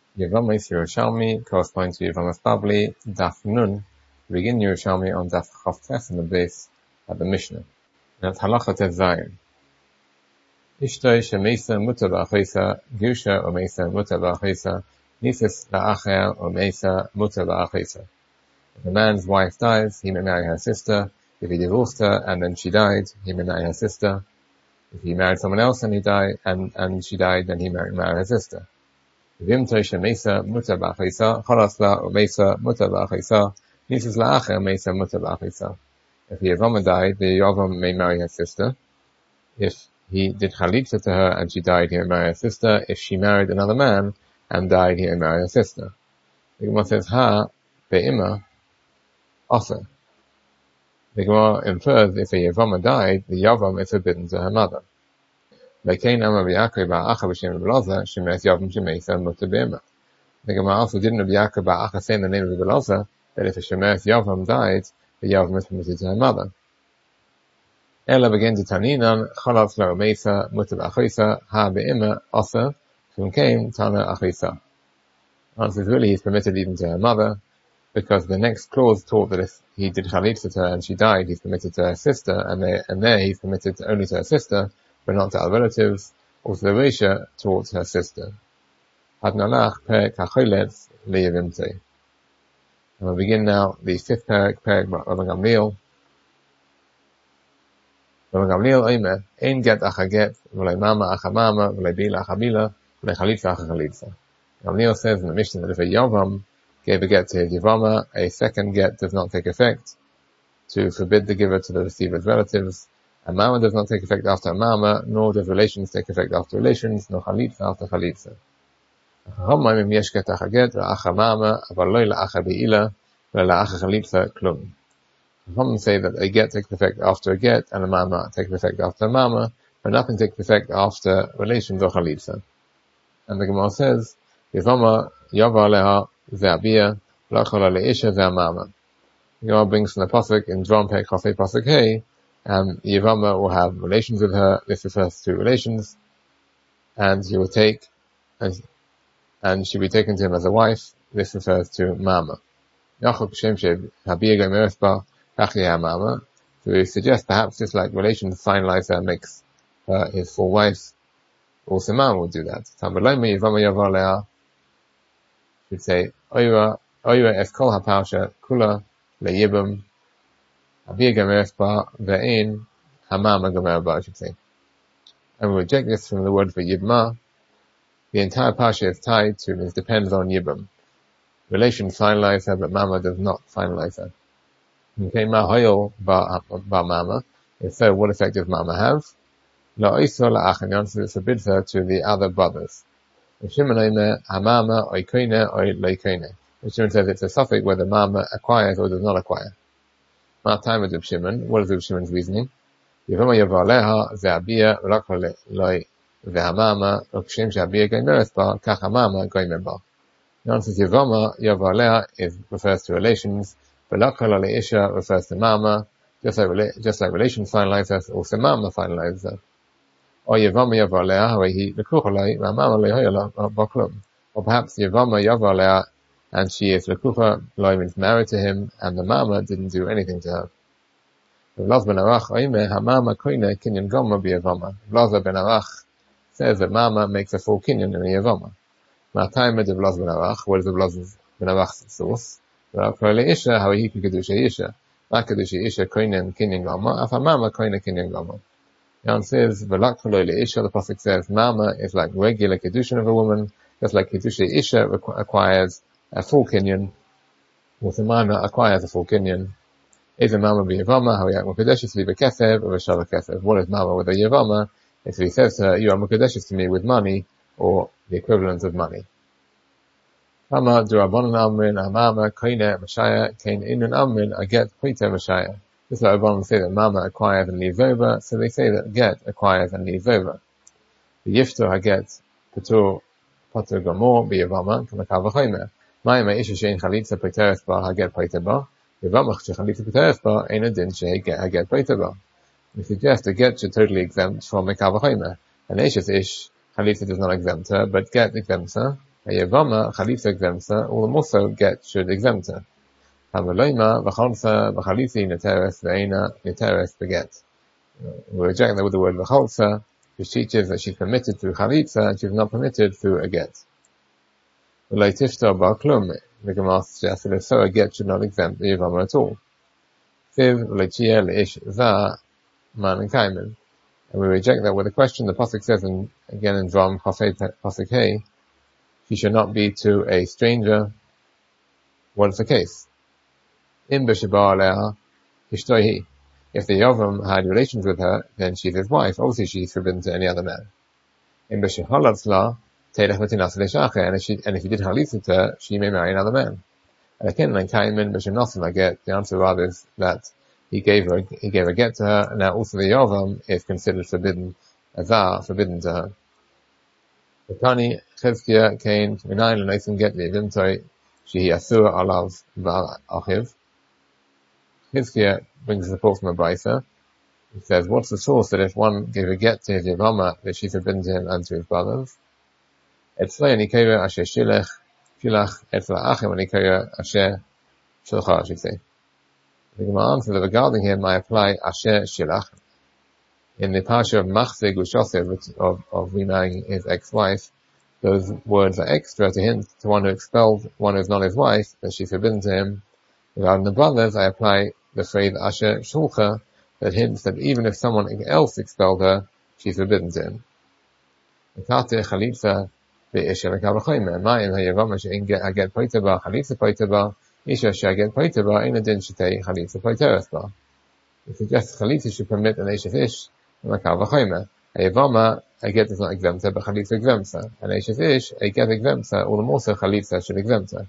Yevamos Yerushalmi corresponds to Yevamos Babli, Daf Nun. Begin Yerushalmi on Daf Chavtes in the base at the Mishnah. And it's Halacha Tes Zayin. Ishtoi shemesa muta ba'achisa, Gusha or mesa muta ba'achisa, Nisis la'acher or mesa muta ba'achisa. If a man's wife dies, he may marry her sister. If he divorced her and then she died, he may marry her sister. If he married someone else and he died, and she died, then he may marry her sister. Vimtoi shemesa muta ba'achisa, Cholasla or mesa muta ba'achisa, Nisis la'acher mesa muta ba'achisa. If the Yavam died, the Yavam may marry her sister. If he did chalitza to her and she died, he may marry her sister. If she married another man and died, he may marry her sister. The Gemara says, Ha be'ima asa. The Gemara infers if a Yavama died, the Yavam is forbidden to her mother. The Gemara also didn't Rabbi Yaakov bar Acha say in the name of Rabbi Elazar that if a Shemeres Yavam died, the Yavam is permitted to her mother. Ella began to Taninan, Chalav Lo Mesa, Muta Ba'achisa, Ha Be'ima, Asa, from came Tana Achisa. Answer is really he's permitted even to her mother, because the next clause taught that if he did chalitza to her and she died, he's permitted to her sister, and there he's permitted only to her sister, but not to other relatives. Also the Reisha taught her sister. Hadnalach Perek HaCholetz Le'yevimte. And we'll begin now the fifth Perek Rabbi Gamliel. Rabbi Gamliel Omer, Ein get achaget, v'lei mama achamama, v'lei bila achabila, v'lei chalitza achachalitza. Gamliel says in the Mishnah that if a Yavam gave a get to his Yavama, a second get does not take effect to forbid the giver to the receiver's relatives. A mama does not take effect after a mama, nor does relations take effect after relations, nor chalitza after chalitza. Chachamim yesh get achaget, la'acha mama, aval lo la'acha be'ila, v'la'acha chalitza klum. Chachamim say that a get takes effect after a get, and a mama takes effect after a mama, but nothing takes effect after relations or chalitza. And the Gemara says, Yavama yava leha ze'abiyah, la'chola le'isha ze'amama. The Gemara brings from the pasuk in Dvarim Perek Chafei pasuk Hey, Yavama will have relations with her. This refers to relations, and he will take, and she will be taken to him as a wife. This refers to mama. Yachok Shem Shev Habiyah Gomeres Ba Kachli Mama. So we suggest perhaps just like relations finalize her, makes her his full wife. Also mama will do that. Tambaloma Yavama Yava Leah should say Oira Es Kol HaParsha Kula LeYibam Habiyah Gomeres Ba Ve'ein Hamama Gomer Ba, I should say. And we reject this from the word for Yibma. The entire Parsha is tied to, this depends on Yibam. Relations finalize her, but mama does not finalize her. Okay, Mahoyol Ba Mama. If so, what effect does mama have? La Oiso La'achan, the answer is forbids her to the other brothers. Shimon Omer, Hamama, Oikoine, Oi Loikoine. Shimon says it's a suffix whether mama acquires or does not acquire. What is Reb Shimon's reasoning? Yavama Yavaleha, Ze'abiyah, Rakha Loi, Ve'hamama, Okshem She'abiyah Gomeres Ba, Kach Hamama Gomer Ba. The answer is Yavama Yavalea refers to relations, but Lakala Le'isha refers to mama, just like relations finalize us, also mama finalizes us. Or Yavama Yavalea, Hawehi Lekuchalei, Mama Lehoyala Baklum. Or perhaps Yavama Yavalea, and she is Lekucha, Loi means married to him, and the mama didn't do anything to her. Rav ben Arach Omer, Hamama Koine Kinyan Goma B'Yavama. Rav ben Arach says that mama makes a full kinyan in a Yavama. Ma'atayim de Rav ben Arach, what is the Rav ben Arach's source? Rav Isha, how he could Kedusha Isha. Ma Kedusha Isha Koinen Kinyan Goma, Afa Mama Koine Kinyan Goma. The answer is, V'lak Koloi Isha, the pasuk says, mama is like regular Kedushin of a woman, just like Kedusha Isha acquires a full kinyan, or the mama acquires a full kinyan. Is a mama b'Yavama, how he yak Mukadeshis li b'Kesev, or v'Shala Kesev. What is mama with a Yavama? If he says to her, you are Mukadeshis to me with money, or the equivalent of money. Hama durabanan amrin amama koine mashaya kain inun amrin aget poite mashaya. This is what Rabbanan say that mama acquires and leaves over, so they say that get acquires and leaves over. The yifto haget patur gamor b'Yavama kamakav v'chomer. Ma'ima isha shein chalitza poiteres ba haget poite ba. Yavama chalitza poiteres ba ein adin shei haget poite ba. We suggest a get should totally exempt from makav v'chomer. An isha's ish chalitza does not exempt her, but get exempts her. A Yavama, Chalitza exempta, will also get should exempta. Hamaloima, V'cholza, V'chalithi, Neteres, Ve'ena, Neteres, Beget. We reject that with the word V'cholza, which teaches that she's permitted through Chalitza, and she's not permitted through a get. V'lei Tishta Bar Klum, the Gemara suggests that if so, a get should not exempt the Yavama at all. Siv, V'leichia, Le'ish, Za, Man and Kaiman. And we reject that with a question. The Pasuk says, again in Dvam, Pasuk Hey, she should not be to a stranger. What is the case? Im b'sheba aleha ishtohi. If the Yavam had relations with her, then she's his wife. Obviously she's forbidden to any other man. Im b'shehalatz la, teilech v'tinas le'shache. And if he did halit with her, she may marry another man. And again, like Kaiman b'shenosim, I get the answer rather is that he gave a get to her, and now also the Yavam is considered forbidden, forbidden to her. The Tani, Chizkiah, Cain, Minayin, L'naisim get v'yivimtoi, shehi asur alav ba'al achiv. Chizkiah brings a report from a Brisa. He says, what's the source that if one gave a get to his Yavama, that she's forbidden to him and to his brothers? Etzlei anikera asher shilach etzla achim anikera asher shilcha, I should say. The Gemara answers that regarding him, I apply asher shilach. In the parsha of Machzeh Gushoseh, of remarrying his ex-wife, those words are extra to hint to one who expelled one who is not his wife, that she's forbidden to him. Regarding the brothers, I apply the phrase asher shulcha, that hints that even if someone else expelled her, she's forbidden to him. Ekate chalitza ve'isha v'kavachoyme. Ma'im ha'yavama she'in get poiter ba, chalitza poiter ba, isha she'aget poiter ba, in adin shetei chalitza poiteres ba. It suggests chalitza should permit an eshes ish, and v'kavachoyme. A yavama, a get is not exempta, but chalitza exempta. An eshes ish, a get exempta, all the more so chalitza should exempta.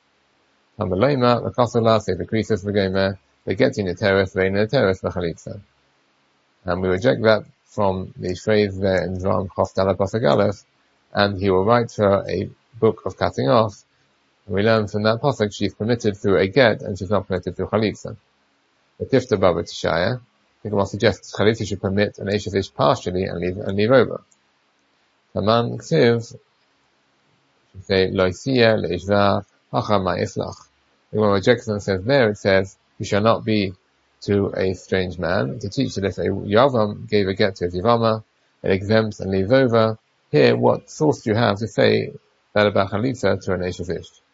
Hamaloima, v'kasola, say the krisis v'goyme, they get in the teres, vein in the teres v'chalitza. And we reject that from the phrase there in Dvam Chof Daled Pasuk Aleph, and he will write her a book of cutting off. And we learn from that pasuk she's permitted through a get, and she's not permitted through chalitza. The Tifta Baba Tishaya, the Gemara suggests chalitza should permit an eshes ish partially and leave over. Taman Ksiv should say Loisiya le'ishva hacha ma'islach. The Gemara rejects and says there, it says, you shall not be to a strange man, to teach that if a Yavam gave a get to his Yavama, it exempts and leaves over. Here, what source do you have to say that about Chalitza to an eshes ish?